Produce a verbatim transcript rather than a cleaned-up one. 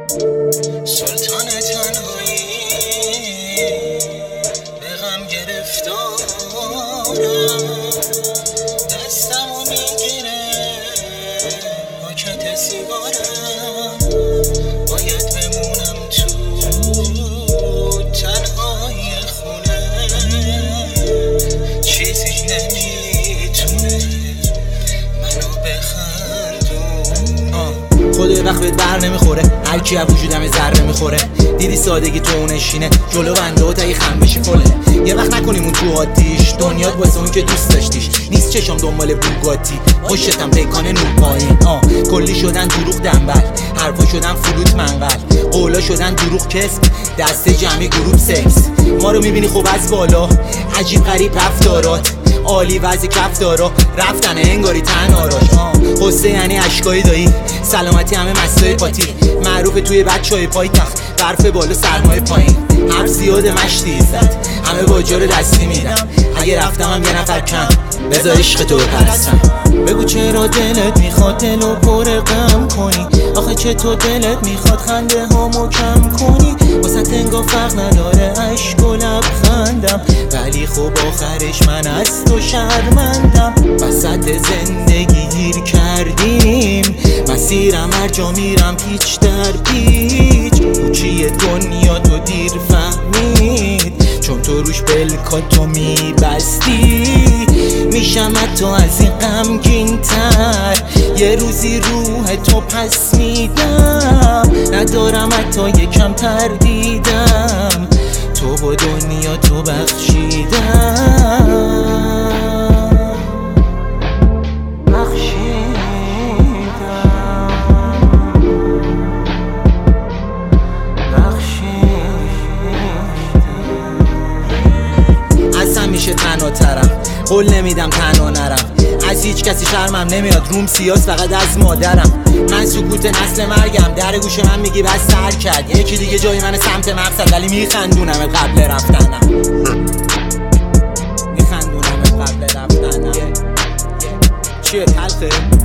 سلطان تنهایی به غم گرفتارم، دستمو میگیره پاکت سیگارم، باید بمونم تو تنهای خونه، چیزی نمیتونه منو بخندونه. خدا یه وقت بهت بر نمیخوره، هر کی از وجودم ذره میخوره. دیدی سادگی تو اونشینه جلو بنده و تایی خم بشی فله. یه وقت نکنیم اون تو آتیش، دنیات واسه اون که دوست داشتیش. نیست چشم دنبال بوگاتی، خوشتم پیکان نور پایین. آه کلی شدن دروغ دنبل، حرفا شدن فلوت منقل، قولا شدن دروغ کسب، دسته جمعی گروپ سکس. ما رو میبینی خوب از بالا، عجیب غریب رفتارات، عالی وضع کف دارا، رفتن انگاری تن آراش. قصه یعنی اشکای دایی، سلامتی همه مستای پاتی، معروف توی بچه های پای تخت، برف بالا سرمای پایین. هر زیاد مشتی ایزد، همه با جار دستی میدم، اگه رفتم هم یه نفر کم، بذار عشق تو بپرستم. بگو چرا دلت میخواد دلو پر غم کنی، آخه چطور دلت میخواد خنده هامو کم کنی. واسه انگار فرق نداره عشق و لبخندم، ولی خب آخرش من از تو شرمندم. وسط زندگی گیر کردیم، مسیرم هر جا میرم پیچ در پیچ. کوچی دنیا تو دیر فهمید، چون تو روش بلکاتو میبستی. میشم حتی از این غمگین تر، یه روزی روح تو پس میدم. ندارم حتی یکم تردیدم، تو با دنیا تو بخشیدم. میشه تنها ترم، قول نمیدم تنها نرم، از هیچ کسی شرمم نمیاد، روم سیاس فقط از مادرم. من سکوت نسل مرگم، در گوش من میگی بس سر کرد، یکی دیگه جای من سمت مقصد، ولی میخندونم قبل رفتنم، میخندونم قبل رفتنم. چیه تلخه؟